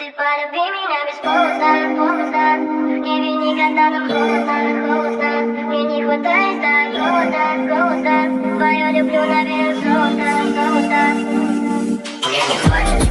Ты полюби меня без повода, повода. Не вини, когда нам холодно, холодно. Мне не хватает так голода, голода. Твое люблю на вес золота, золота. Мне не хочется.